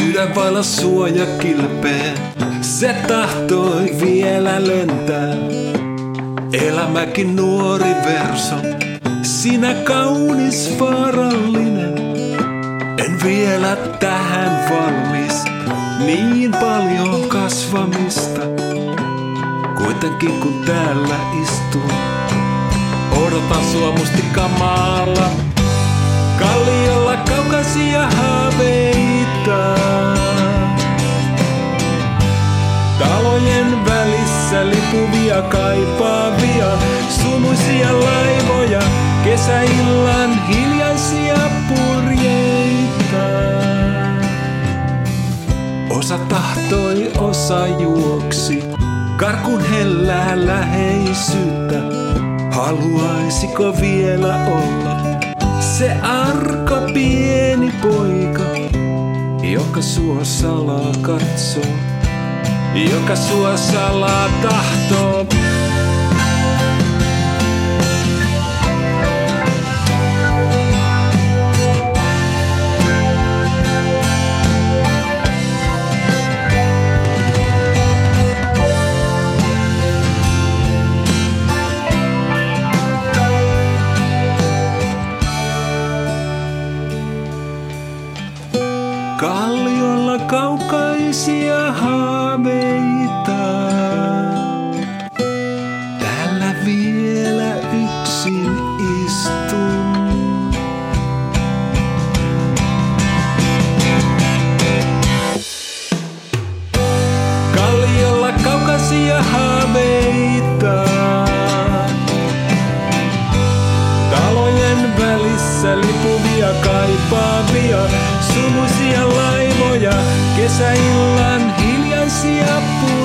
Sydän vailla suoja kilpeä, se tahtoi vielä lentää. Elämäkin nuori verso, sinä kaunis vaarallinen. En vielä tähän valmis, niin paljon kasvamista. Kuitenkin kun täällä istun, odotan sua mustikamalla. Kalliolla kaukaisia haaveita, talojen välissä lipuvia kaipaavia, sumuisia laivoja, kesäillan hiljaisia purjeita. Osa tahtoi, osa juoksi, karkun hellää läheisyyttä. Haluaisiko vielä olla se arka pieni poika, joka sua salaa katsoo, joka sua salaa tahtoo? Kalliolla kaukaisia haaveita, täällä vielä yksin istun. Kalliolla kaukaisia haaveita, talojen välissä lipuvia kaipaavia, sumuisia laivoja, kesäillan hiljaisia